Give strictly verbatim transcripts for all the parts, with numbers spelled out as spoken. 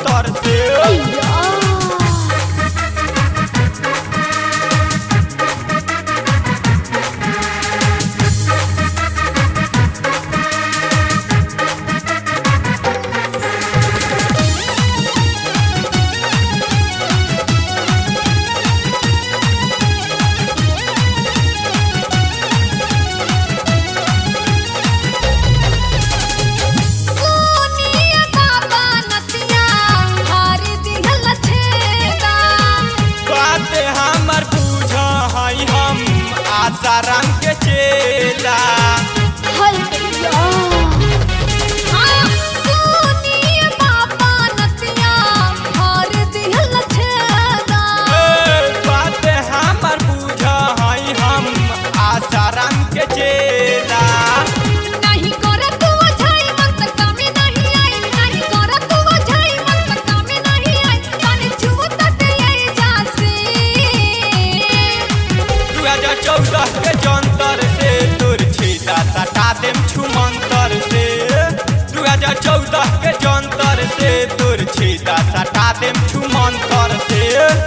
मंतर से। आसाराम के चेला बात हमार बुझ हई हम आसाराम के चेला। नहीं कर तू झाई मत कामे नहीं आई, नहीं कर तू झाई मत कामे नहीं आई, पानी छूत ते आई जासे। दू हजार चौदह के जंतर से तोर छीदा सटा देम छुमंतर से। दू हजार चौदह के जंतर से तोर छीदा सटा देम छुमंतर से।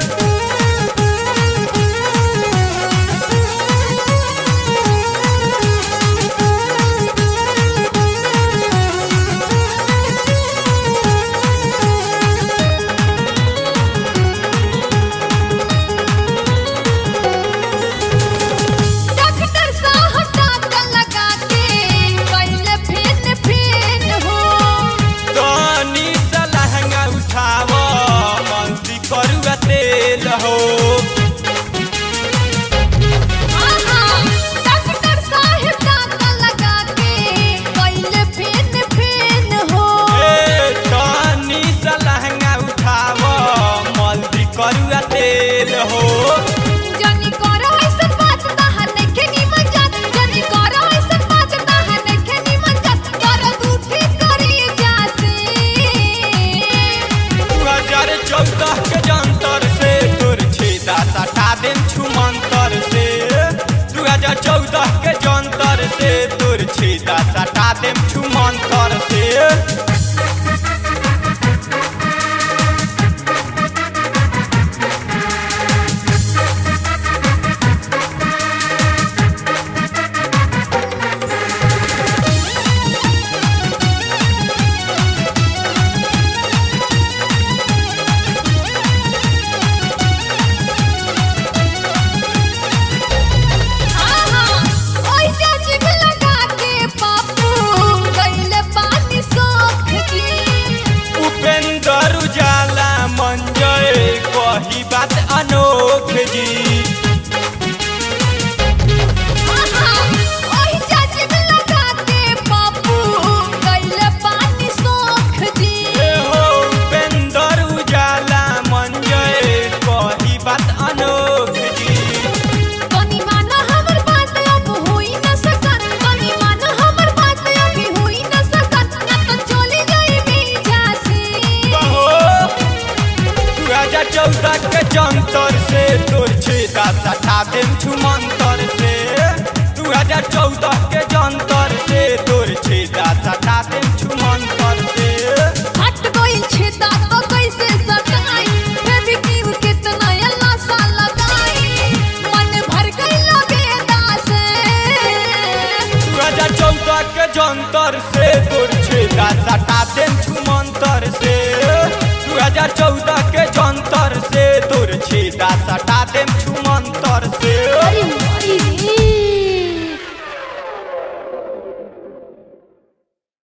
करुआ तेल हो जनी करो ऐसन बात ताहा नइखे निमन जात, जनी करो ऐसन बात ताहा नइखे निमन जात, कर दूठी करी जासे। दू हजार चौदह के जंतर से तोर छेदा सटा देम छुमंतर से। दू हजार चौदह के जंतर से तोर छेदा सटा देम छुमंतर से। उपेंद्र उजाला मंजय कही बात अनोख जी। उपेंद्र उजाला मंजय कही बात अनोख जी। चौदह के जंतर से तोर छेदा सटा देम छुमंतर से। दू हजार चौदह के जंतर से तोर छेदा सटा देम छुमंतर से। हट गइल छेदा तो कैसे सटाई, बेबी क्यू कितना अल्लाह सा लगाई, मन भर गइल बेदा से। दू हजार चौदह के जंतर से तोर छेदा सटा देम छुमंतर से। दू हजार चौदह